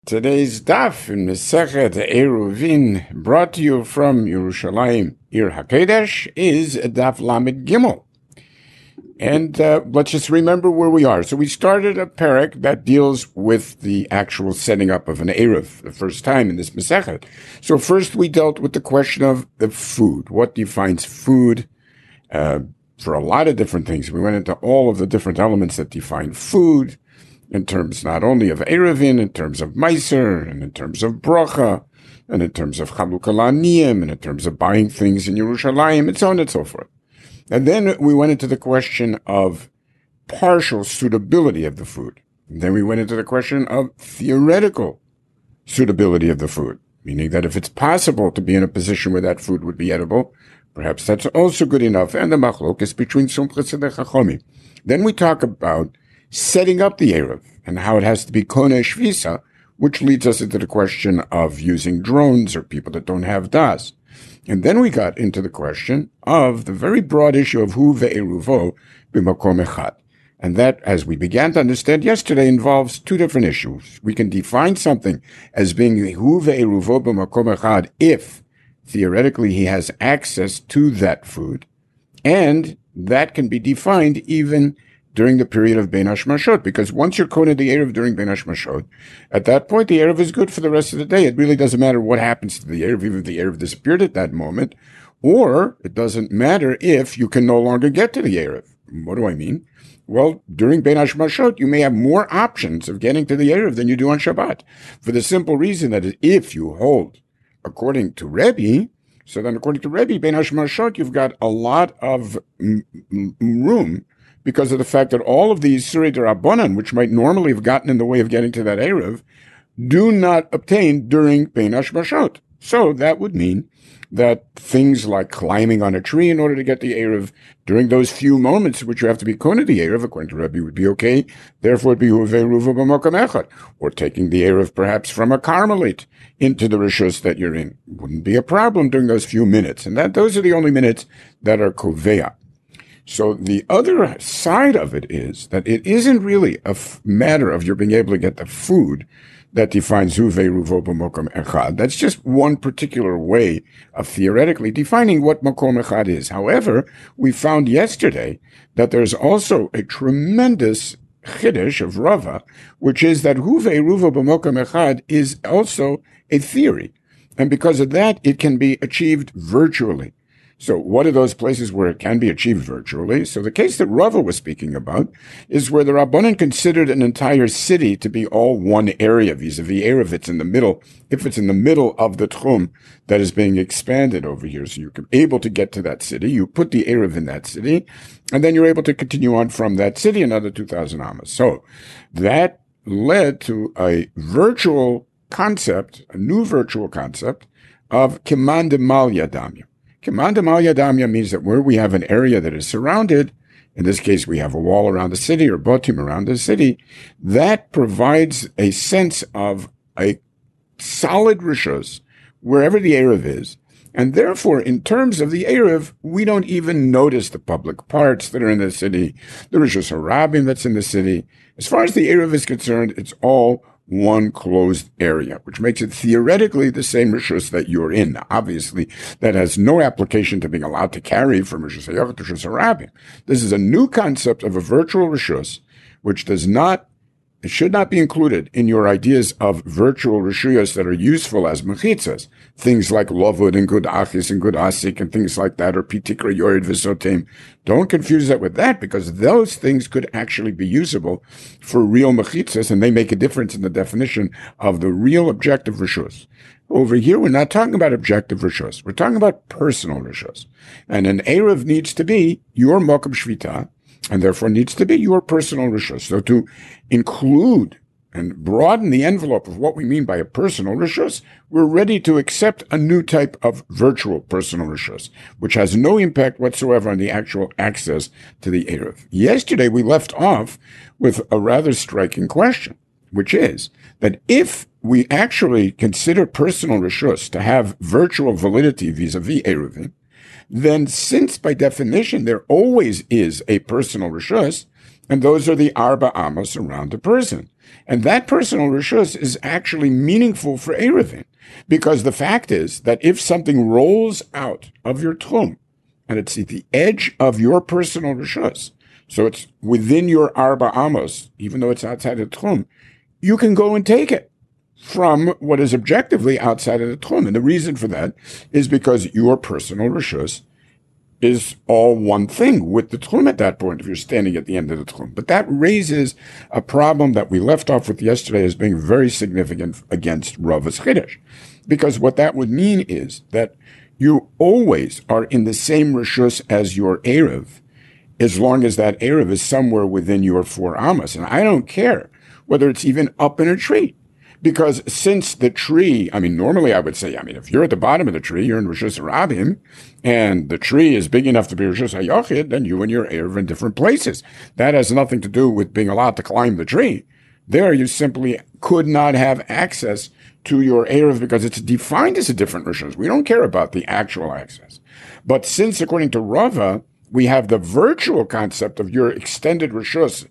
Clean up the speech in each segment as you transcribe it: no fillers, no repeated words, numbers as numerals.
Today's daf in Masechet Eruvin, brought to you from Yerushalayim, Ir HaKodesh, is daf Lamed Gimel. And let's just remember where we are. So we started a parak that deals with the actual setting up of an Eruv, the first time in this Masechet. So first we dealt with the question of the food. What defines food? For a lot of different things. We went into all of the different elements that define food, in terms not only of Eruvin, in terms of Meiser, and in terms of Bracha, and in terms of Chalukah La'aniyim, and in terms of buying things in Yerushalayim, and so on and so forth. And then we went into the question of partial suitability of the food. And then we went into the question of theoretical suitability of the food, meaning that if it's possible to be in a position where that food would be edible, perhaps that's also good enough. And the machlokes between Sumchos and the Chachomim. Then we talk about setting up the Eruv and how it has to be Koneh Shvisa, which leads us into the question of using drones or people that don't have das. And then we got into the question of the very broad issue of Hu ve'eruvo b'makom echad. And that, as we began to understand yesterday, involves two different issues. We can define something as being Hu ve'eruvo b'makom echad if, theoretically, he has access to that food. And that can be defined even during the period of Bein Hashmashot, because once you're koneh the Eruv during Bein Hashmashot, at that point the Eruv is good for the rest of the day. It really doesn't matter what happens to the Eruv, even if the Eruv disappeared at that moment, or it doesn't matter if you can no longer get to the Eruv. What do I mean? Well, during Bein Hashmashot, you may have more options of getting to the Eruv than you do on Shabbat, for the simple reason that if you hold according to Rebbe, so then according to Rebbe, Bein Hashmashot, you've got a lot of room, because of the fact that all of these Surei D'Rabbanan, which might normally have gotten in the way of getting to that Eruv, do not obtain during Bein Hashmashot. So that would mean that things like climbing on a tree in order to get the Eruv during those few moments which you have to be koneh the Eruv, according to Rebbe, would be okay. Therefore, it'd be Hu ve'eruvo b'makom echad. Or taking the Eruv perhaps from a Carmelite into the Rishus that you're in. Wouldn't be a problem during those few minutes. And those are the only minutes that are koveya. So the other side of it is that it isn't really a matter of your being able to get the food that defines Hu ve'eruvo b'makom echad. That's just one particular way of theoretically defining what makom echad is. However, we found yesterday that there's also a tremendous chiddush of Rava, which is that Hu ve'eruvo b'makom echad is also a theory. And because of that, it can be achieved virtually. So what are those places where it can be achieved virtually? So the case that Rava was speaking about is where the Rabbanan considered an entire city to be all one area vis-a-vis Eruv. It's in the middle. If it's in the middle of the Tchum that is being expanded over here, so you're able to get to that city, you put the Eruv in that city, and then you're able to continue on from that city another 2,000 amas. So that led to a virtual concept, a new virtual concept of Kiman Demal Yadamya. Kiman Demal Yadamya means that where we have an area that is surrounded, in this case we have a wall around the city or botim around the city, that provides a sense of a solid rishus wherever the Eruv is. And therefore, in terms of the Eruv, we don't even notice the public parts that are in the city, the Rishus HaRabim that's in the city. As far as the Eruv is concerned, it's all one closed area, which makes it theoretically the same rishus that you're in. Now, obviously, that has no application to being allowed to carry from Rishus HaYachid to Rishus HaRabim. This is a new concept of a virtual rishus, which it should not be included in your ideas of virtual rishuyas that are useful as mechitzas. Things like lovud and good achis and good asik and things like that, or pitikra yored v'sotim. Don't confuse that with that, because those things could actually be usable for real mechitzas, and they make a difference in the definition of the real objective rishus. Over here, we're not talking about objective rishus. We're talking about personal rishus. And an Eruv needs to be your mokum shvita, and therefore needs to be your personal rishus. So to include and broaden the envelope of what we mean by a personal rishus, we're ready to accept a new type of virtual personal rishus, which has no impact whatsoever on the actual access to the Eruv. Yesterday, we left off with a rather striking question, which is that if we actually consider personal rishus to have virtual validity vis-a-vis Eruvim, then since by definition there always is a personal rishus, And those are the arba amos around a person. And that personal rishus is actually meaningful for Eruvin, because the fact is that if something rolls out of your tchum, and it's at the edge of your personal rishus, so it's within your arba amos, even though it's outside the tchum, you can go and take it from what is objectively outside of the tchum. And the reason for that is because your personal rishus is all one thing with the tchum at that point, if you're standing at the end of the tchum. But that raises a problem that we left off with yesterday as being very significant against Rava's Chiddush. Because what that would mean is that you always are in the same rishus as your Erev, as long as that Erev is somewhere within your 4 amos. And I don't care whether it's even up in a tree. Because since the tree, normally I would say, if you're at the bottom of the tree, you're in Rishus Rabim, and the tree is big enough to be Rishus HaYochid, then you and your Erev are in different places. That has nothing to do with being allowed to climb the tree. There you simply could not have access to your Erev because it's defined as a different Rishus. We don't care about the actual access. But since, according to Rava, we have the virtual concept of your extended Rishus,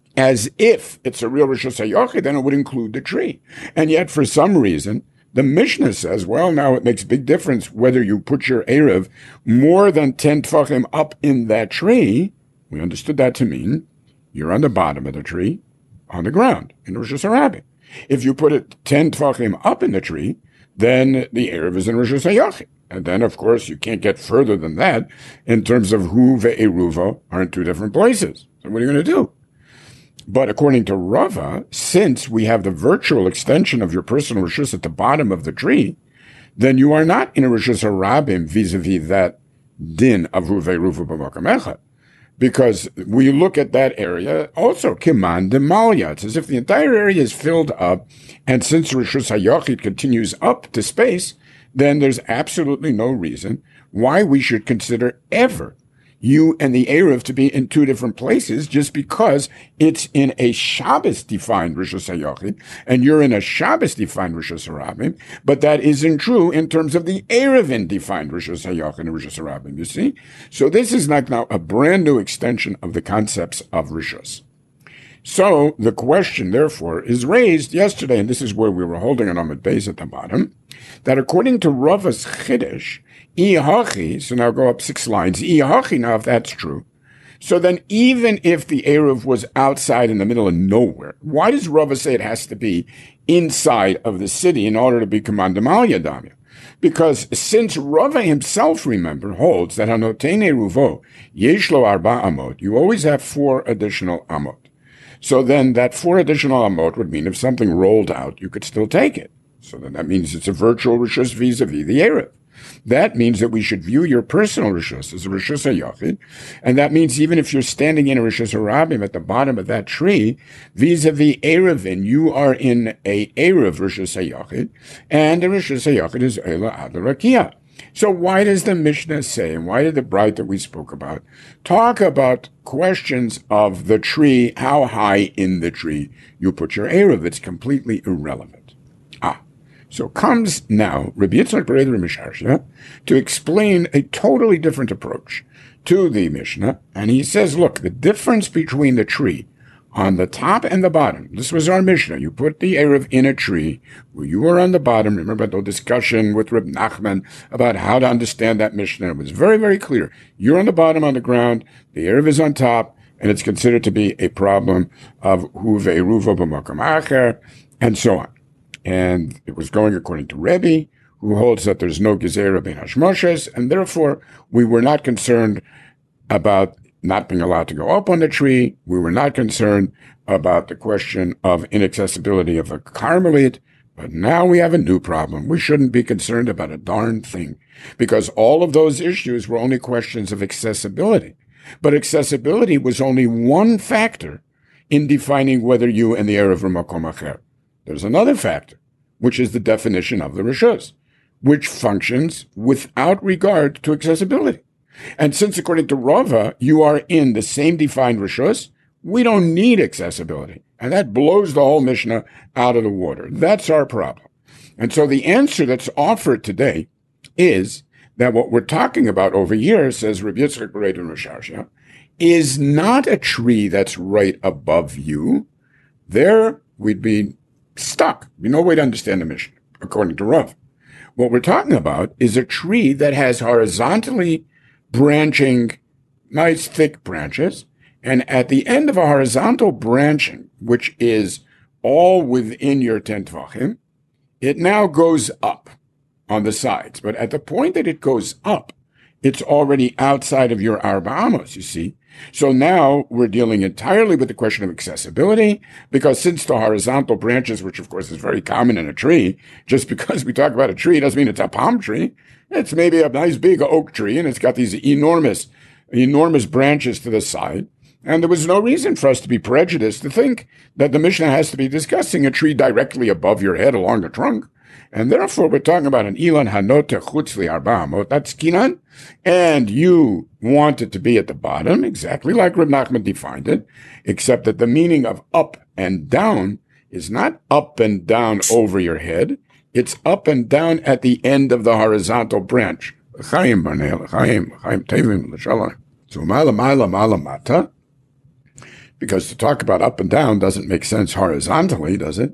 as if it's a real Rishus HaYochid, then it would include the tree. And yet, for some reason, the Mishnah says, well, now it makes a big difference whether you put your Erev more than 10 tfachim up in that tree. We understood that to mean you're on the bottom of the tree, on the ground, in Rishus HaRabim. If you put it 10 tfachim up in the tree, then the Erev is in Rishus HaYochid. And then, of course, you can't get further than that in terms of Hu ve'eruva are in 2 different places. So what are you going to do? But according to Rava, since we have the virtual extension of your personal rishus at the bottom of the tree, then you are not in a rishus harabim vis-a-vis that din of Hu ve'eruva b'makam echad. Because we look at that area also, kiman demalya. It's as if the entire area is filled up, and since rishus hayochid continues up to space, then there's absolutely no reason why we should consider ever you and the Erev to be in 2 different places just because it's in a Shabbos-defined Rishus HaYochid and you're in a Shabbos-defined Rishus HaRabim, but that isn't true in terms of the Erevin-defined Rishus HaYochid and Rishus HaRabim, you see? So this is like now a brand new extension of the concepts of Rishus. So the question, therefore, is raised yesterday, and this is where we were holding an Amud Beis at the bottom, that according to Rava's Chiddush, Ihachi, so now go up 6 lines, Ihachi, now if that's true, so then even if the Erev was outside in the middle of nowhere, why does Rava say it has to be inside of the city in order to be Command Malya Damya? Because since Rava himself, remember, holds that Hanotein Eruvo, Yeshlo Arba Amot, you always have 4 additional Amot. So then that 4 additional Amot would mean if something rolled out, you could still take it. So then that means it's a virtual Rishus vis-a-vis the Erev. That means that we should view your personal Rishus as a Rishus HaYochid, and that means even if you're standing in a Rishus HaRabim at the bottom of that tree, vis-a-vis Erevin, you are in a Erev Rishus HaYochid, and the Rishus HaYochid is Eila Ad Rakia. So why does the Mishnah say, and why did the Bright that we spoke about, talk about questions of the tree, how high in the tree you put your Erev? It's completely irrelevant. So comes now Rabbi Yitzchak Bereder Misharshia to explain a totally different approach to the Mishnah, and he says, look, the difference between the tree on the top and the bottom, this was our Mishnah, you put the Erev in a tree, where you were on the bottom. Remember the discussion with Reb Nachman about how to understand that Mishnah. It was very, very clear. You're on the bottom on the ground, the Erev is on top, and it's considered to be a problem of Hu ve'eruva b'makam acher, and so on. And it was going according to Rebbe, who holds that there's no gezerah ben hashmoshes, and therefore we were not concerned about not being allowed to go up on the tree. We were not concerned about the question of inaccessibility of a Carmelite. But now we have a new problem. We shouldn't be concerned about a darn thing, because all of those issues were only questions of accessibility. But accessibility was only one factor in defining whether you and the Erev were makom acher. There's another factor, which is the definition of the Rishus, which functions without regard to accessibility. And since, according to Rava, you are in the same defined Rishus, we don't need accessibility. And that blows the whole Mishnah out of the water. That's our problem. And so the answer that's offered today is that what we're talking about over here, says Rabbi Yitzchak Bereder Misharshia, is not a tree that's right above you, there we'd be stuck. No way to understand the Mishnah, according to Rav. What we're talking about is a tree that has horizontally branching, nice thick branches, and at the end of a horizontal branching, which is all within your 10 tvachim, it now goes up on the sides. But at the point that it goes up, it's already outside of your arba amos, you see. So now we're dealing entirely with the question of accessibility, because since the horizontal branches, which of course is very common in a tree, just because we talk about a tree doesn't mean it's a palm tree. It's maybe a nice big oak tree, and it's got these enormous branches to the side. And there was no reason for us to be prejudiced to think that the Mishnah has to be discussing a tree directly above your head along the trunk. And therefore, we're talking about an Ilan Hanote Chutzli Arba Amot, that's Kinan, and you want it to be at the bottom, exactly like Reb Nachman defined it, except that the meaning of up and down is not up and down over your head, it's up and down at the end of the horizontal branch. Chaim Barnei, Chaim Tevim, L'Shalom. So Mala Mata, because to talk about up and down doesn't make sense horizontally, does it?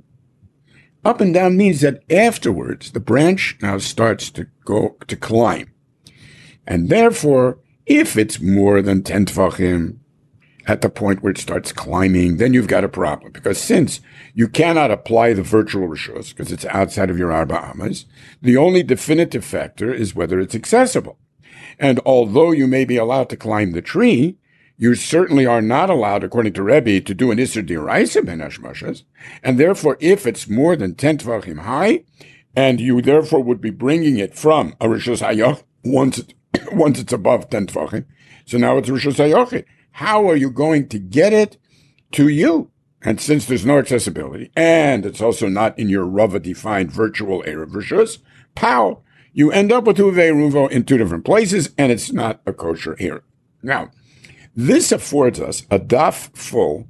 Up and down means that afterwards, the branch now starts to climb. And therefore, if it's more than 10 tvachim, at the point where it starts climbing, then you've got a problem. Because since you cannot apply the virtual rishus, because it's outside of your arba amas, the only definitive factor is whether it's accessible. And although you may be allowed to climb the tree, you certainly are not allowed, according to Rebbe, to do an Isser D'Oraisa ben Hashmashas, and therefore, if it's more than 10 Tvachim high, and you therefore would be bringing it from a Rishus Hayach, once it's above 10 Tvachim, so now it's Rishus Hayach. How are you going to get it to you? And since there's no accessibility, and it's also not in your Rava-defined virtual Erev Rishus, pow, you end up with Uvei Ruvo in two different places, and it's not a kosher Erev. Now, this affords us a daf full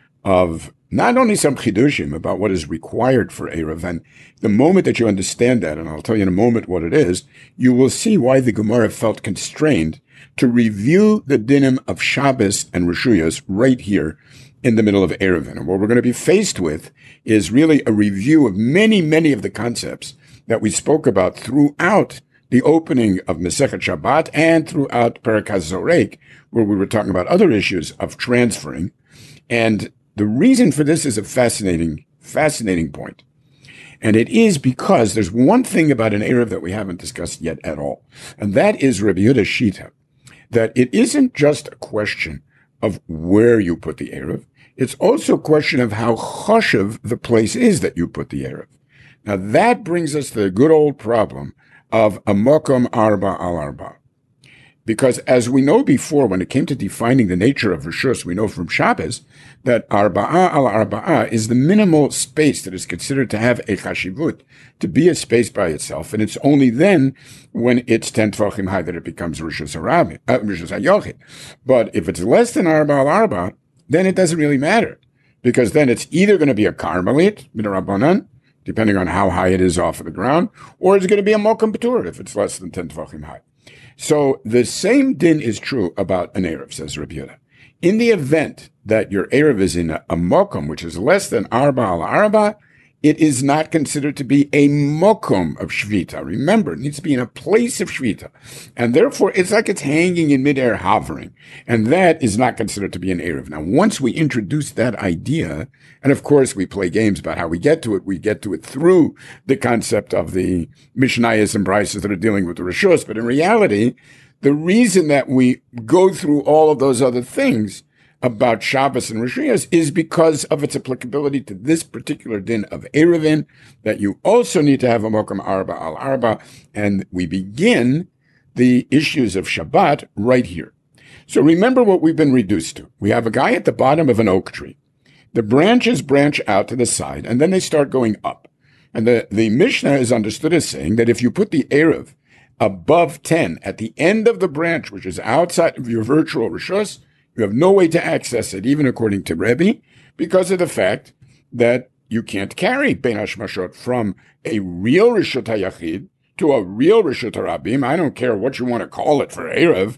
of not only some chidushim about what is required for Erev, and the moment that you understand that, and I'll tell you in a moment what it is, you will see why the Gemara felt constrained to review the dinim of Shabbos and Rishuyos right here in the middle of Erev. And what we're going to be faced with is really a review of many, many of the concepts that we spoke about throughout the opening of Masechet Shabbat and throughout Perek HaZorek, where we were talking about other issues of transferring. And the reason for this is a fascinating point. And it is because there's one thing about an Erev that we haven't discussed yet at all. And that is Rabbi Yehuda Shita, that it isn't just a question of where you put the Erev. It's also a question of how choshev the place is that you put the Erev. Now that brings us to the good old problem of a mokom arba al arba. Because as we know before, when it came to defining the nature of Rishus, we know from Shabbos that arba'a al arba'a is the minimal space that is considered to have a chashivut, to be a space by itself. And it's only then when it's 10 tvachim high that it becomes Rishus HaYochid. But if it's less than arba al arba, then it doesn't really matter. Because then it's either going to be a karmelit, midrabanan, depending on how high it is off of the ground, or it's going to be a mokum patur if it's less than 10 tvachim high. So the same din is true about an Erev, says Rabbi Yehuda. In the event that your Erev is in a mokum, which is less than arba al arba, it is not considered to be a mokum of shvita. Remember, it needs to be in a place of shvita. And therefore, it's like it's hanging in midair, hovering. And that is not considered to be an Erev. Now, once we introduce that idea, and of course, we play games about how we get to it through the concept of the Mishnayos and Brises that are dealing with the Rishus. But in reality, the reason that we go through all of those other things about Shabbos and Rishuyos is because of its applicability to this particular din of Erevin, that you also need to have a mokum arba al arba, and we begin the issues of Shabbat right here. So remember what we've been reduced to. We have a guy at the bottom of an oak tree. The branches branch out to the side, and then they start going up. And the Mishnah is understood as saying that if you put the Erev above 10 at the end of the branch, which is outside of your virtual Rishus, you have no way to access it, even according to Rebbe, because of the fact that you can't carry Ben Hashmashot from a real Rishut HaYachid to a real Rishut HaRabim. I don't care what you want to call it for Erev,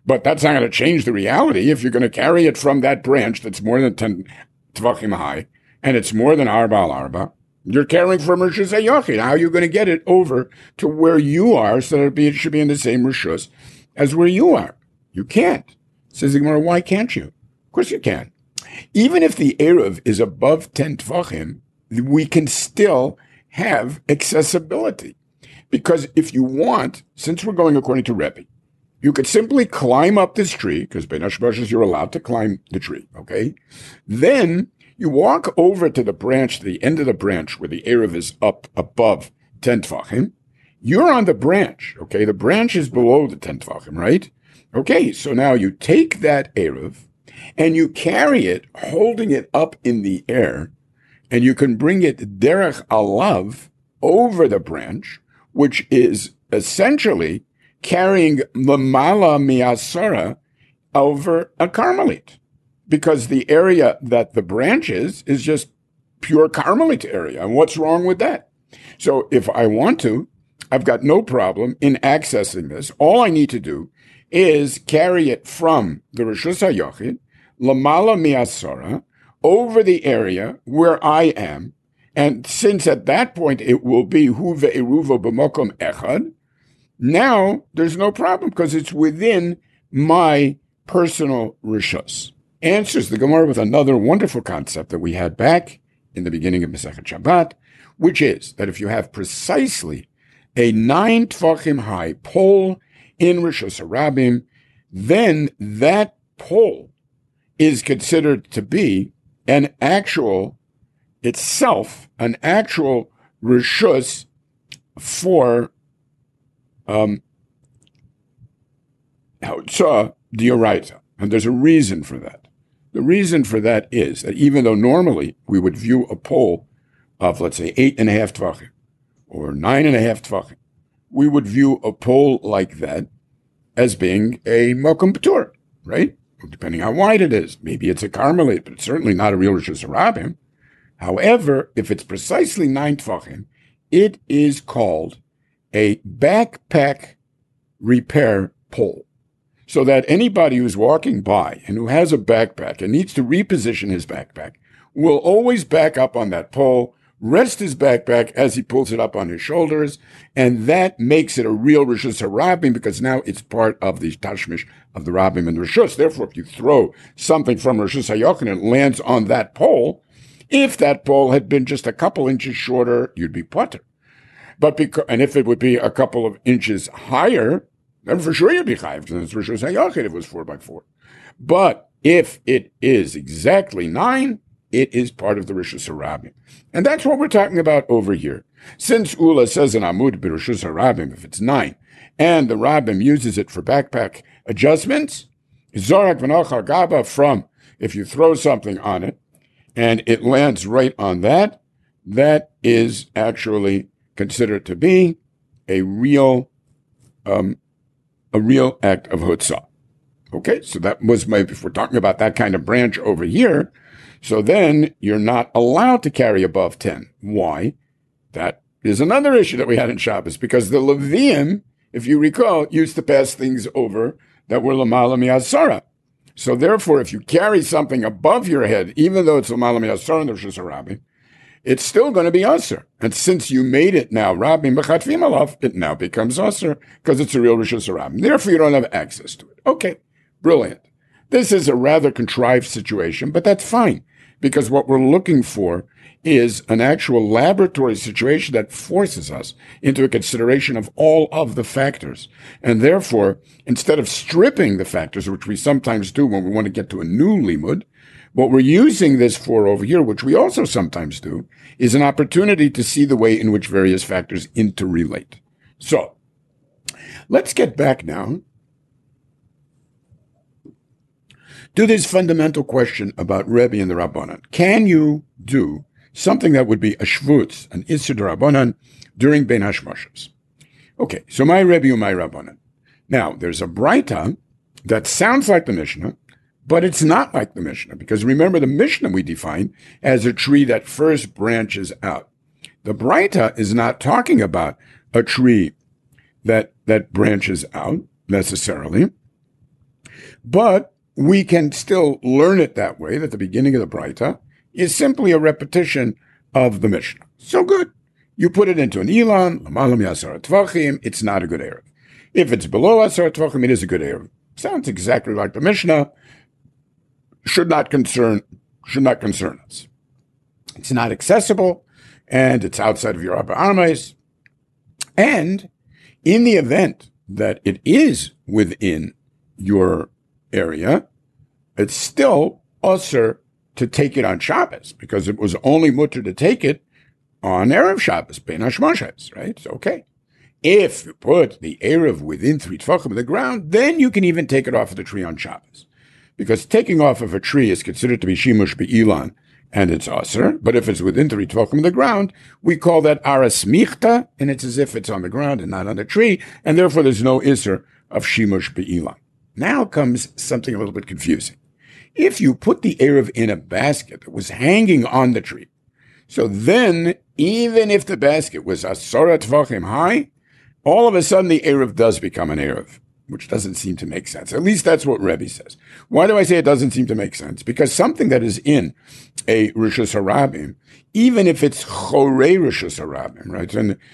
But that's not going to change the reality. If you're going to carry it from that branch that's more than 10 tvachim high, and it's more than arba al arba, you're carrying from Rishus HaYochid. How are you going to get it over to where you are so that it should be in the same Rishus as where you are? You can't. Says the Gemara, why can't you? Of course you can. Even if the Eruv is above 10 tvachim, we can still have accessibility. Because if you want, since we're going according to Rebbe, you could simply climb up this tree, because Ben Hashbashas, you're allowed to climb the tree, okay? Then you walk over to the branch, the end of the branch where the Eruv is up above 10 tvachim. You're on the branch, okay? The branch is below the 10 tvachim, right? Okay, so now you take that Eruv and you carry it, holding it up in the air, and you can bring it derech alav over the branch, which is essentially carrying lamala miasara over a Carmelite, because the area that the branch is just pure Carmelite area. And what's wrong with that? So if I want to, I've got no problem in accessing this. All I need to do is carry it from the Rishus HaYochid, lamala miasara, over the area where I am. And since at that point it will be hu ve'eruvo b'mokom echad, now there's no problem because it's within my personal rishus. Answers the Gemara with another wonderful concept that we had back in the beginning of Masechet Shabbat, which is that if you have precisely a 9 tvachim high pole in Rishus HaRabim, then that pole is considered to be an actual rishus for D'Oraita. And there's a reason for that. The reason for that is that even though normally we would view a pole of, let's say, 8.5 tvachim or 9.5 tvachim, we would view a pole like that as being a mokum p'tur, right? Depending how wide it is. Maybe it's a Carmelite, but it's certainly not a real Rishus HaRabim. However, if it's precisely 9 tvachim, it is called a backpack repair pole. So that anybody who's walking by and who has a backpack and needs to reposition his backpack will always back up on that pole, rest his backpack as he pulls it up on his shoulders, and that makes it a real Rishus HaRabim because now it's part of the tashmish of the Rabim and the Rishus. Therefore, if you throw something from Rishus HaYochid and it lands on that pole, if that pole had been just a couple inches shorter, you'd be potter. And if it would be a couple of inches higher, then for sure you'd be chayiv, because it's Rishus HaYochid if it was 4x4. But if it is exactly 9, it is part of the Rishus HaRabim. And that's what we're talking about over here. Since Ula says in Amud B'Rishus HaRabim, if it's 9, and the Rabim uses it for backpack adjustments, Zorak V'nochal Gaba, from if you throw something on it, and it lands right on that, that is actually considered to be a real act of chutzah. Okay, so that was if we're talking about that kind of branch over here, so then you're not allowed to carry above 10. Why? That is another issue that we had in Shabbos, because the Leviim, if you recall, used to pass things over that were lamala mi'asara. So therefore, if you carry something above your head, even though it's lamala mi'asara in the Rishus HaRabim, it's still going to be Asr. And since you made it now Rabim B'chatvim Alav, it now becomes Asr because it's a real Rishus HaRabim. Therefore, you don't have access to it. Okay, brilliant. This is a rather contrived situation, but that's fine because what we're looking for is an actual laboratory situation that forces us into a consideration of all of the factors. And therefore, instead of stripping the factors, which we sometimes do when we want to get to a new limud, what we're using this for over here, which we also sometimes do, is an opportunity to see the way in which various factors interrelate. So, let's get back now to this fundamental question about Rebbe and the Rabbanan. Can you do something that would be a shvutz, an Isser Rabbanan, during Ben Hashmashos? Okay, so my Rebbe and my Rabbanan. Now, there's a Braita that sounds like the Mishnah, but it's not like the Mishnah, because remember the Mishnah we define as a tree that first branches out. The Braita is not talking about a tree that branches out necessarily. But we can still learn it that way, that the beginning of the Braita is simply a repetition of the Mishnah. So good. You put it into an Ilan, Lamalam Yasar Tvachim, it's not a good Erev. If it's below Asar Tvachim, it is a good Erev. Sounds exactly like the Mishnah. Should not concern us. It's not accessible, and it's outside of your upper armies. And in the event that it is within your area, it's still usher to take it on Shabbos, because it was only mutter to take it on Erev Shabbos, Ben Hashmoshes, right? It's okay. If you put the Erev within 3 Tvachim of the ground, then you can even take it off of the tree on Shabbos. Because taking off of a tree is considered to be Shimush Be'ilan, and it's Aser. But if it's within 3 Tvachim of the ground, we call that Aras Michta, and it's as if it's on the ground and not on the tree, and therefore there's no Isser of Shimush Be'ilan. Now comes something a little bit confusing. If you put the Erev in a basket that was hanging on the tree, so then, even if the basket was Asara Tvachim high, all of a sudden the Erev does become an Erev, which doesn't seem to make sense. At least that's what Rebbe says. Why do I say it doesn't seem to make sense? Because something that is in a Rishus Harabim, even if it's Chorei Rishus Harabim, right,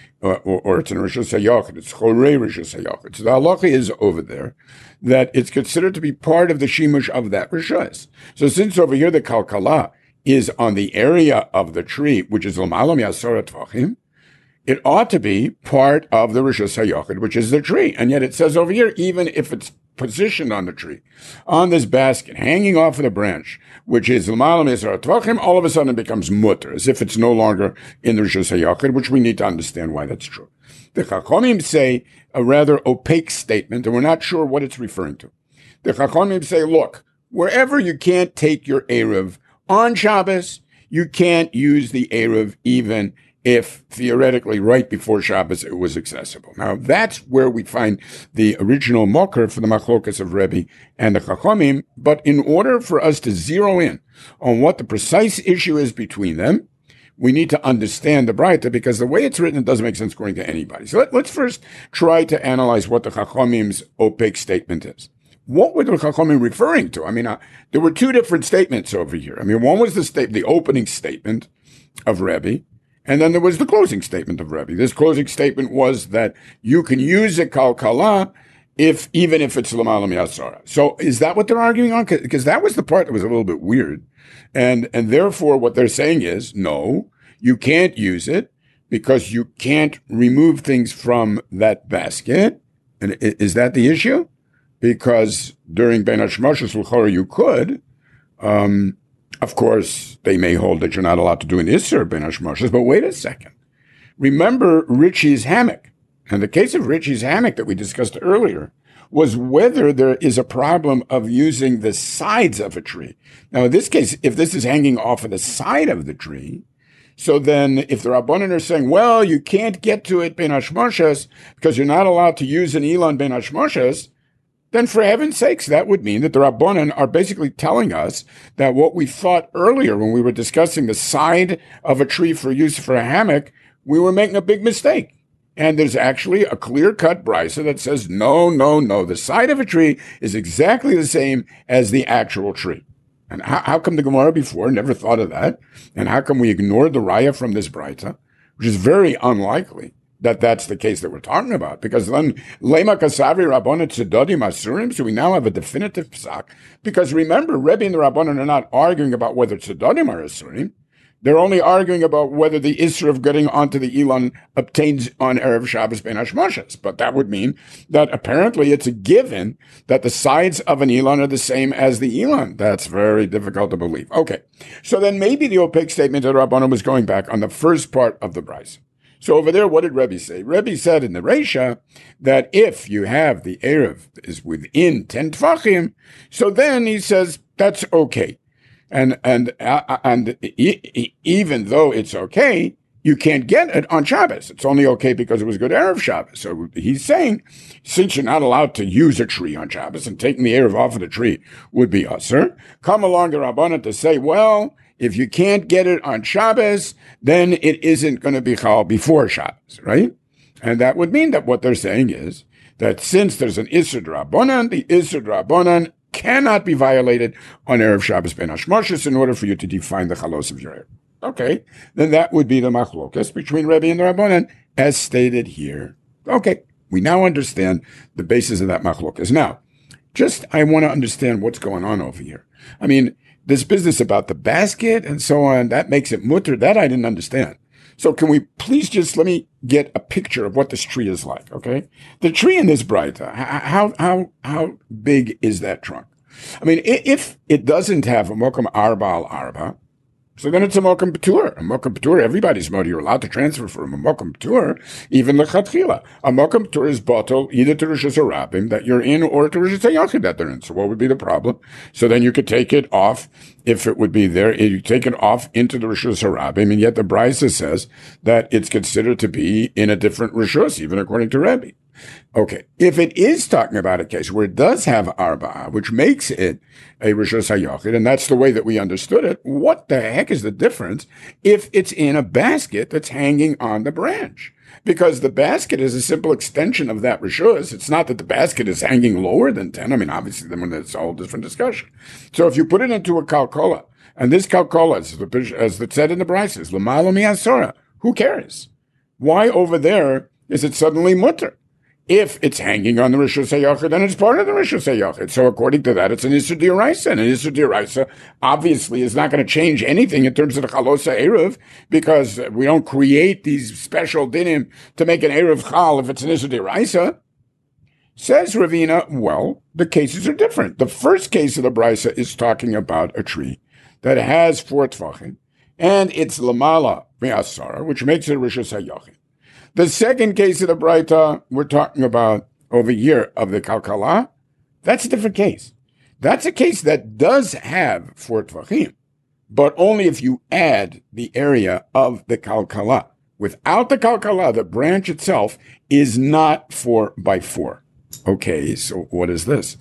or it's in Rishus HaYachid, it's Chorei Rishus HaYachid. So the halacha is over there that it's considered to be part of the Shimush of that Rishus. So since over here the Kalkala is on the area of the tree, which is L'malam Yasara Tvachim, it ought to be part of the Rishus HaYachid, which is the tree. And yet it says over here, even if it's positioned on the tree, on this basket, hanging off of the branch, which is L'malam Yasara Tvachim, all of a sudden it becomes mutter, as if it's no longer in the Rishus HaYachid, which we need to understand why that's true. The Chachamim say a rather opaque statement, and we're not sure what it's referring to. The Chachamim say, look, wherever you can't take your Erev on Shabbos, you can't use the Erev even if theoretically right before Shabbos it was accessible. Now that's where we find the original mocker for the machlokas of Rebbe and the Chachamim. But in order for us to zero in on what the precise issue is between them, we need to understand the Braita, because the way it's written, it doesn't make sense according to anybody. So let's first try to analyze what the Chachamim's opaque statement is. What were the Chachamim referring to? I mean, there were two different statements over here. I mean, one was the opening statement of Rebbe, and then there was the closing statement of Rebbe. This closing statement was that you can use a kalkala even if it's l'malam yasara. So is that what they're arguing on? Because that was the part that was a little bit weird. And therefore what they're saying is, no, you can't use it because you can't remove things from that basket. And is that the issue? Because during Ben Hashmoshes L'chora you could. Of course, they may hold that you're not allowed to do an Isser Ben Hashmoshes, but wait a second. Remember Ritchie's hammock. And the case of Ritchie's hammock that we discussed earlier was whether there is a problem of using the sides of a tree. Now, in this case, if this is hanging off of the side of the tree, so then if the Rabbanan are saying, well, you can't get to it Ben Hashmoshes because you're not allowed to use an Elon Ben Hashmoshes, then for heaven's sakes, that would mean that the Rabbanan are basically telling us that what we thought earlier when we were discussing the side of a tree for use for a hammock, we were making a big mistake. And there's actually a clear-cut brisa that says, no, the side of a tree is exactly the same as the actual tree. And how come the Gemara before never thought of that? And how come we ignored the raya from this brisa, which is very unlikely that that's the case that we're talking about? Because then, Lema Kasavri Rabbanan Tzedodim Asurim, so we now have a definitive psak. Because remember, Rebbe and the Rabbanan are not arguing about whether Tzedodim are Asurim. They're only arguing about whether the Isser of getting onto the Elon obtains on Erev Shabbos Ben Hashmoshes. But that would mean that apparently it's a given that the sides of an Elon are the same as the Elon. That's very difficult to believe. Okay, so then maybe the opaque statement of Rabbanan was going back on the first part of the brisa. So over there, what did Rebbe say? Rebbe said in the Reisha that if you have the Erev is within 10 Tvachim, so then he says that's okay. And even though it's okay, you can't get it on Shabbos. It's only okay because it was good Erev Shabbos. So he's saying, since you're not allowed to use a tree on Shabbos and taking the Erev off of the tree would be usher, come along the Rabbanan to say, well, if you can't get it on Shabbos, then it isn't going to be chal before Shabbos, right? And that would mean that what they're saying is that since there's an Isser D'Rabbanan, the Isser D'Rabbanan cannot be violated on Erev Shabbos Ben Hashmoshes in order for you to define the chalos of your Erev. Okay, then that would be the machlokas between Rebbe and the Rabbanan, as stated here. Okay, we now understand the basis of that machlokas. Now, I want to understand what's going on over here. I mean, this business about the basket and so on, that makes it mutter, that I didn't understand. So can we please just let me get a picture of what this tree is like, okay? The tree in this Braita, how big is that trunk? I mean, if it doesn't have a mokum arba al arba, so then it's a mokum p'tur. A mokum p'tur, everybody's mode. You're allowed to transfer from a mokum p'tur, even lechatchila. A mokum p'tur is bottle either to Rishus Harabim that you're in or to Rishus HaYachid that they're in. So what would be the problem? So then you could take it off, if it would be there, you take it off into the Rishus Harabim, and yet the Brisa says that it's considered to be in a different Rishus, even according to Rebbe. Okay, if it is talking about a case where it does have arba, which makes it a Rishus HaYachid, and that's the way that we understood it, what the heck is the difference if it's in a basket that's hanging on the branch? Because the basket is a simple extension of that Rishus. It's not that the basket is hanging lower than 10. I mean, obviously, then it's a whole different discussion. So if you put it into a kalkola, and this kalkola, as it said in the Brisa, is l'malo mi'asora, who cares? Why over there is it suddenly mutter? If it's hanging on the Rishus HaYachid, then it's part of the Rishus HaYachid. So according to that, it's an Isur D'Oraisa. And an Isur D'Oraisa obviously is not going to change anything in terms of the Chalosa Erev, because we don't create these special dinim to make an Erev Chal if it's an Isur D'Oraisa. Says Ravina, well, the cases are different. The first case of the Brisa is talking about a tree that has 4 tvachim, and it's Lamala Me'asara, which makes it a Rishus HaYachid. The second case of the Braita we're talking about over here of the Kalkala, that's a different case. That's a case that does have 4 tvachim, but only if you add the area of the Kalkala. Without the Kalkala, the branch itself is not 4 by 4. Okay, so what is this?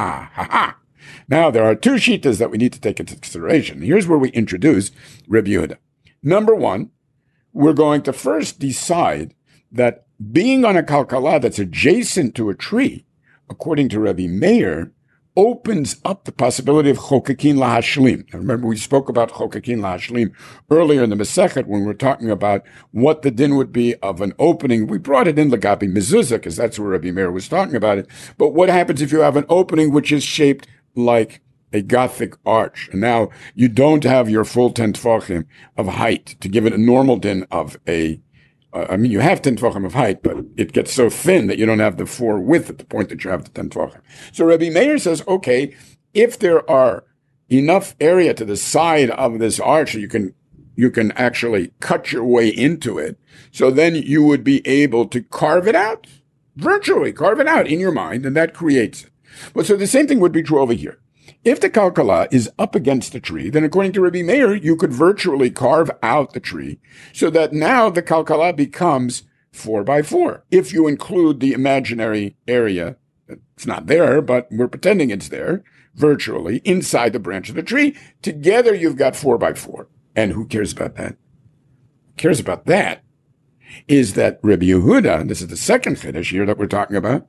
Now, there are 2 shittas that we need to take into consideration. Here's where we introduce Reb Yehuda. Number 1, we're going to first decide that being on a kalkala that's adjacent to a tree, according to Rabbi Meir, opens up the possibility of chokakin lahashlim. Now remember, we spoke about chokakin lahashlim earlier in the Masechet when we were talking about what the din would be of an opening. We brought it in Lagabi Mezuzah, because that's where Rabbi Meir was talking about it. But what happens if you have an opening which is shaped like a Gothic arch? And now you don't have your full 10 tefachim of height to give it a normal din of you have 10 tvachim of height, but it gets so thin that you don't have the 4 width at the point that you have the 10 tvachim. So Rabbi Meir says, okay, if there are enough area to the side of this arch, you can actually cut your way into it. So then you would be able to carve it out, virtually carve it out in your mind, and that creates it. But so the same thing would be true over here. If the kalkala is up against the tree, then according to Rabbi Meir, you could virtually carve out the tree so that now the kalkala becomes 4 by 4. If you include the imaginary area, it's not there, but we're pretending it's there, virtually, inside the branch of the tree, together you've got 4 by 4. And who cares about that? Who cares about that is that Rabbi Yehuda, this is the second chiddush here that we're talking about,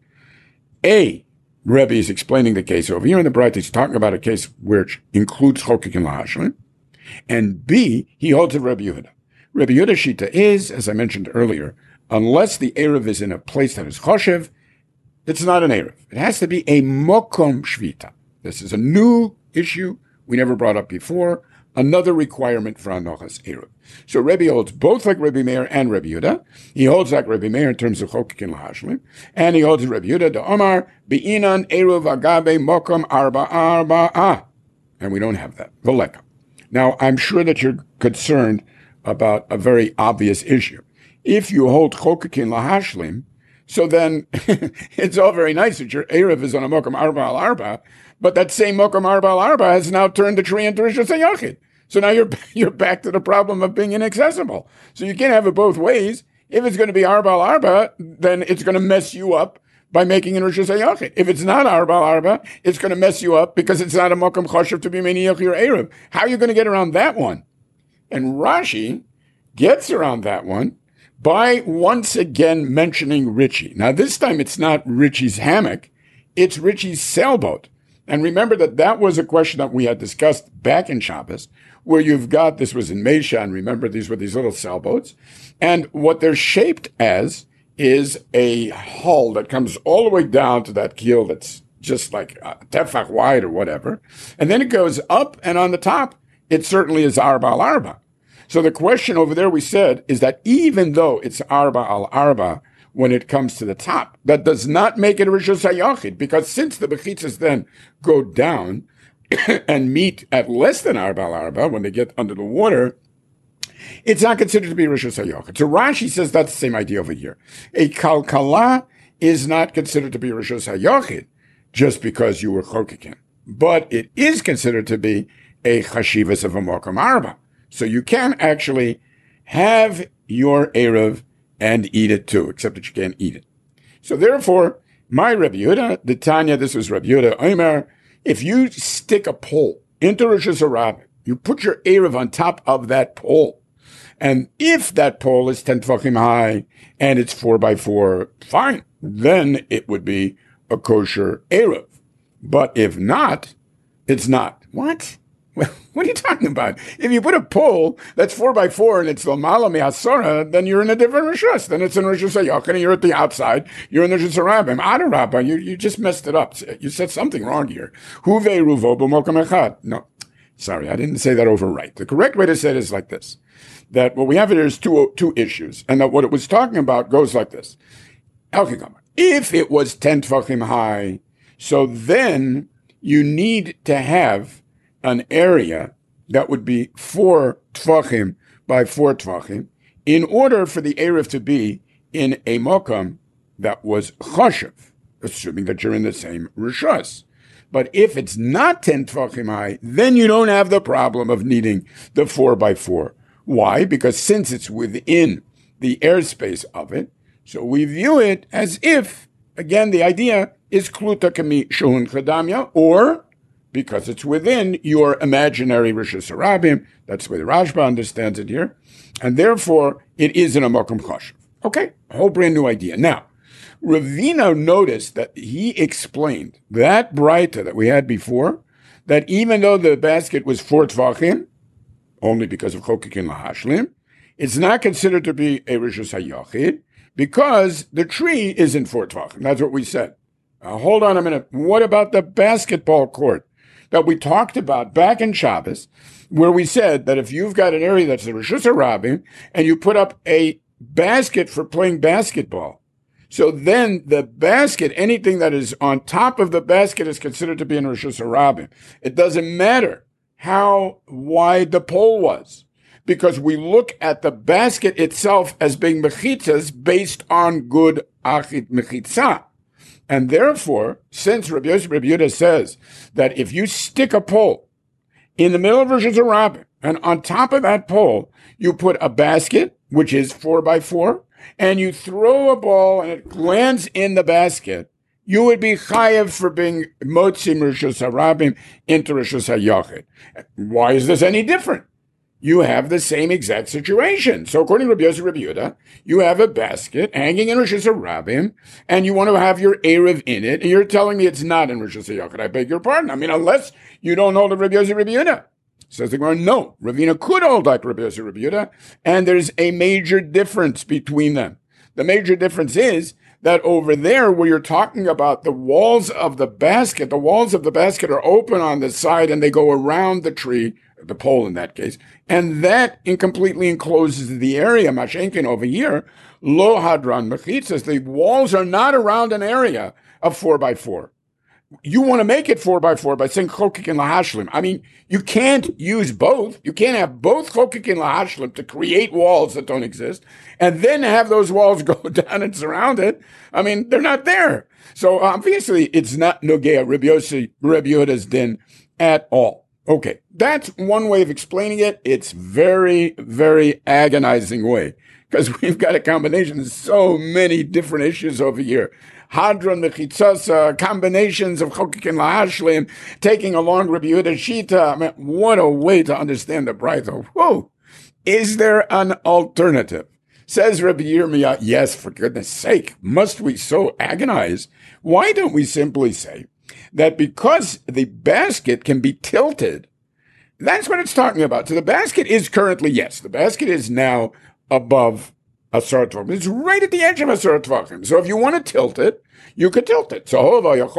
Rebbe is explaining the case over here in the Braita. He's talking about a case which includes chokakin lahashlim. And B, he holds of Rebbe Yehuda. Rebbe Yehuda's shita is, as I mentioned earlier, unless the Erev is in a place that is choshev, it's not an Erev. It has to be a mokom shvita. This is a new issue we never brought up before, another requirement for Anochas Erev. So Rebbe holds both like Rebbe Meir and Rebbe Yehuda. He holds like Rebbe Meir in terms of chokakin lahashlim, and he holds Rebbe Yehuda de Omar be'inan eruv agabe mokom arba. And we don't have that. Voleka. Now, I'm sure that you're concerned about a very obvious issue. If you hold chokakin lahashlim, so then it's all very nice that your Erev is on a mokom arba al arba, but that same mokom arba al arba has now turned the tree into Rishus HaYachid. So now you're back to the problem of being inaccessible. So you can't have it both ways. If it's going to be arba al arba, then it's going to mess you up by making it Rishus HaYachid. If it's not arba al arba, it's going to mess you up because it's not a mokom choshev to be meniach your Erev. How are you going to get around that one? And Rashi gets around that one by once again mentioning Richie. Now this time it's not Richie's hammock, it's Richie's sailboat. And remember that was a question that we had discussed back in Shabbos, where you've got, this was in Mesha, and remember these were these little sailboats, and what they're shaped as is a hull that comes all the way down to that keel that's just like tefach wide or whatever, and then it goes up, and on the top, it certainly is arba al arba. So the question over there, we said, is that even though it's arba al arba, when it comes to the top, that does not make it a Rishus HaYachid, because since the Bechitzas then go down and meet at less than Arba al Arba, when they get under the water, it's not considered to be Rishus HaYachid. So Rashi says that's the same idea over here. A Kalkala is not considered to be Rishus HaYachid just because you were Chokikin, but it is considered to be a Chashivas of a Mokum Arba. So you can actually have your Erev and eat it too, except that you can't eat it. So therefore, my Rabbi Yehuda, the Tanya, this was Rabbi Yehuda Omer, if you stick a pole into Rosh Hashanah, you put your Erev on top of that pole, and if that pole is 10 tefachim high and it's 4x4, fine, then it would be a kosher Erev. But if not, it's not. What? Well, what are you talking about? If you put a pole that's 4x4 and it's Lomala Mi'asora, then you're in a different Rishus. Then it's in Rishus HaYachid and you're at the outside. You're in the Rishus HaRabim. Adarabba, you just messed it up. You said something wrong here. Huve ruvo b'mokam echad. No, sorry, I didn't say that over right. The correct way to say it is like this. That what we have here is two issues. And that what it was talking about goes like this. If it was 10 tefachim high, so then you need to have an area that would be 4 tefachim by 4 tefachim in order for the Erev to be in a mokum that was choshev, assuming that you're in the same rishus. But if it's not 10 tefachim high, then you don't have the problem of needing the 4 by 4. Why? Because since it's within the airspace of it, so we view it as if, again, the idea is kluta kami shehun chadamya, or because it's within your imaginary Rishus HaRabim. That's the way the Rashba understands it here. And therefore, it is in a Mokum Choshev. Okay, a whole brand new idea. Now, Ravina noticed that he explained that Braita that we had before, that even though the basket was 4 Tvachim, only because of Chokikin Lahashlim, it's not considered to be a Rishus HaYachid because the tree isn't 4 Tvachim. That's what we said. Now, hold on a minute. What about the basketball court that we talked about back in Shabbos, where we said that if you've got an area that's the Rishus HaRabim and you put up a basket for playing basketball, so then the basket, anything that is on top of the basket is considered to be in Rishus HaRabim. It doesn't matter how wide the pole was, because we look at the basket itself as being mechitzas based on good achit mechitzah. And therefore, since Rabbi Yehuda says that if you stick a pole in the middle of Rosh Hashanah, and on top of that pole, you put a basket, which is 4 by 4, and you throw a ball and it lands in the basket, you would be chayav for being motzim Rosh Hashanah into Rosh Hashanah. Why is this any different? You have the same exact situation. So according to Rabbi Yehuda, you have a basket hanging in Rosh Hashanah, and you want to have your Erev in it, and you're telling me it's not in Rosh Hashanah. I beg your pardon. I mean, unless you don't hold of Rabbi Yehuda. Says the Gemara, no. Ravina could hold like Rabbi Yehuda, and there's a major difference between them. The major difference is that over there, where you're talking about the walls of the basket are open on the side, and they go around the tree, the pole in that case, and that completely encloses the area. Mashenkin over here, lo hadran mechitzas, the walls are not around an area of 4 by 4. You want to make it 4 by 4 by saying chokik and lahashlim. I mean, you can't use both. You can't have both chokik and lahashlim to create walls that don't exist, and then have those walls go down and surround it. I mean, they're not there. So obviously, it's not nogea Rabbi Yehuda's din at all. Okay, that's one way of explaining it. It's very, very agonizing way, because we've got a combination of so many different issues over here. Hadron, Mechitzasa, combinations of Chokik and Lahashlim, taking along Rabbi Yehuda Shita. I mean, what a way to understand the Braita. Whoa! Is there an alternative? Says Rabbi Yirmiyah, yes, for goodness sake, must we so agonize? Why don't we simply say that because the basket can be tilted, that's what it's talking about. So the basket is currently, yes, the basket is now above Asar Tvachim. It's right at the edge of Asar Tvachim. So if you want to tilt it, you could tilt it. So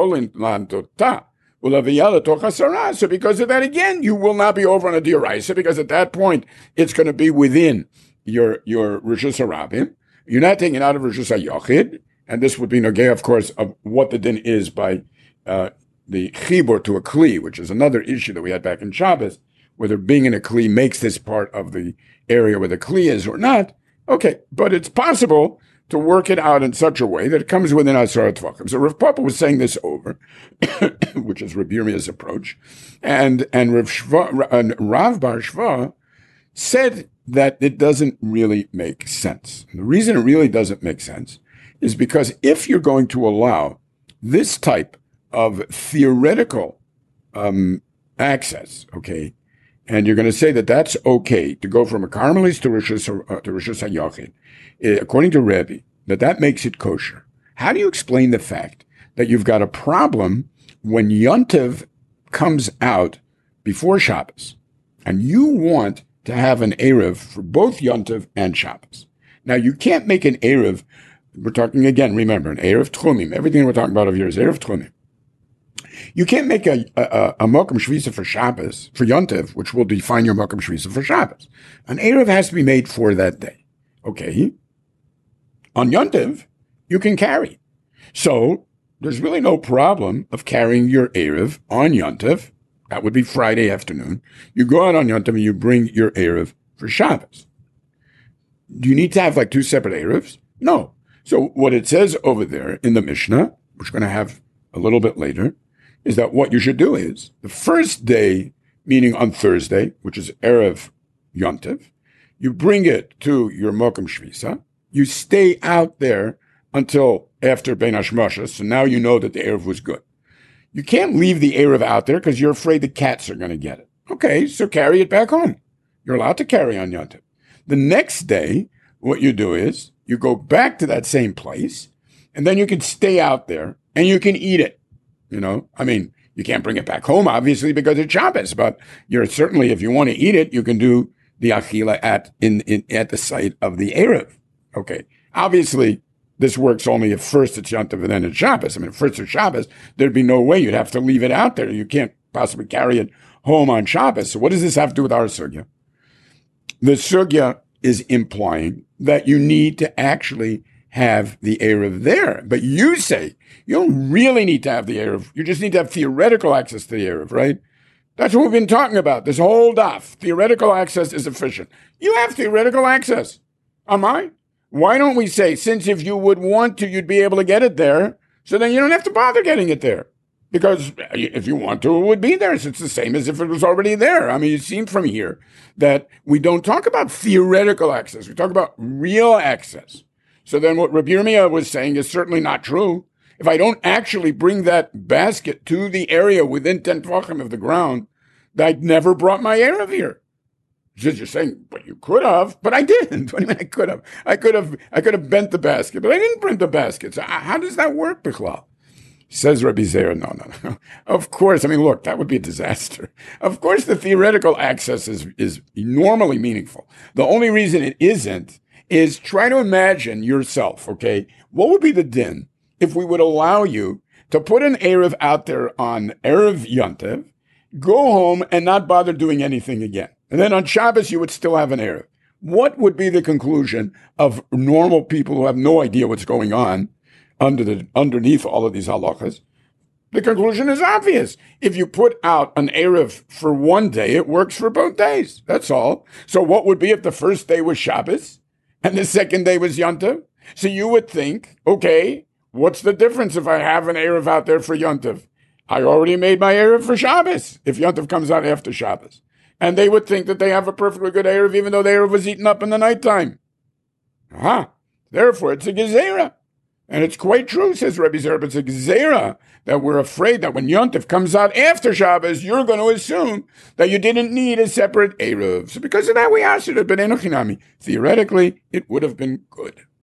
because of that, again, you will not be over on a dioraisa, because at that point, it's going to be within your Rishus Harabim. You're not taking it out of Rishus HaYachid, and this would be nogea, of course, of what the din is by the chibur to a kli, which is another issue that we had back in Shabbos, whether being in a kli makes this part of the area where the kli is or not. Okay, but it's possible to work it out in such a way that it comes within Asar Tvachim. So Rav Papa was saying this over, which is Rabbi Yirmiyah's approach, and Rav Bar Shva said that it doesn't really make sense. And the reason it really doesn't make sense is because if you're going to allow this type of theoretical access, okay, and you're going to say that that's okay to go from a Carmelis to Rishus HaYachid, according to Rebbe, that makes it kosher. How do you explain the fact that you've got a problem when Yontiv comes out before Shabbos, and you want to have an Erev for both Yontiv and Shabbos? Now, you can't make an Erev, we're talking again, remember, an Erev Tchumim. Everything we're talking about over here is Erev Tchumim. You can't make a Mokum Shvisa for Shabbos, for Yontiv, which will define your Mokum Shvisa for Shabbos. An Erev has to be made for that day. Okay? On Yontiv, you can carry. So, there's really no problem of carrying your Erev on Yontiv. That would be Friday afternoon. You go out on Yontiv and you bring your Erev for Shabbos. Do you need to have like two separate Erevs? No. So what it says over there in the Mishnah, which we're going to have a little bit later, is that what you should do is the first day, meaning on Thursday, which is Erev Yontiv, you bring it to your Mokum Shvisa. You stay out there until after Bein Hashmoshes, so now you know that the Erev was good. You can't leave the Erev out there because you're afraid the cats are going to get it. Okay, so carry it back home. You're allowed to carry on Yontiv. The next day, what you do is you go back to that same place, and then you can stay out there and you can eat it. You know, I mean, you can't bring it back home, obviously, because it's Shabbos, but you're certainly, if you want to eat it, you can do the achila at the site of the Erev. Okay. Obviously, this works only if first it's Yontiv and then it's Shabbos. I mean, if first it's Shabbos, there'd be no way you'd have to leave it out there. You can't possibly carry it home on Shabbos. So what does this have to do with our sugya? The sugya is implying that you need to actually have the Erev there. But you say you don't really need to have the Erev. You just need to have theoretical access to the Erev, right? That's what we've been talking about. This whole daf. Theoretical access is efficient. You have theoretical access. Am I? Why don't we say, since if you would want to, you'd be able to get it there, so then you don't have to bother getting it there. Because if you want to, it would be there. So it's the same as if it was already there. I mean, you seem from here that we don't talk about theoretical access. We talk about real access. So then what Rabbi Yirmiyah was saying is certainly not true. If I don't actually bring that basket to the area within 10 tvachim of the ground, I'd never brought my Erev here. You're saying, but you could have, but I didn't. What do you mean I could have? I could have bent the basket, but I didn't bring the basket. So how does that work, Bichlal? Says Rabbi Zera, no. Of course, I mean, look, that would be a disaster. Of course, the theoretical access is normally meaningful. The only reason it isn't is try to imagine yourself, okay? What would be the din if we would allow you to put an Erev out there on Erev Yontev, go home and not bother doing anything again? And then on Shabbos, you would still have an Erev. What would be the conclusion of normal people who have no idea what's going on underneath all of these halachas? The conclusion is obvious. If you put out an Erev for one day, it works for both days. That's all. So what would be if the first day was Shabbos and the second day was Yontiv? So you would think, okay, what's the difference if I have an Erev out there for Yontiv? I already made my Erev for Shabbos if Yontiv comes out after Shabbos. And they would think that they have a perfectly good Erev even though the Erev was eaten up in the nighttime. Therefore, it's a gezerah. And it's quite true, says Rabbi Zerb, it's a gezerah that we're afraid that when Yontif comes out after Shabbos, you're going to assume that you didn't need a separate Erev. So because of that, we asked it, but theoretically, it would have been good.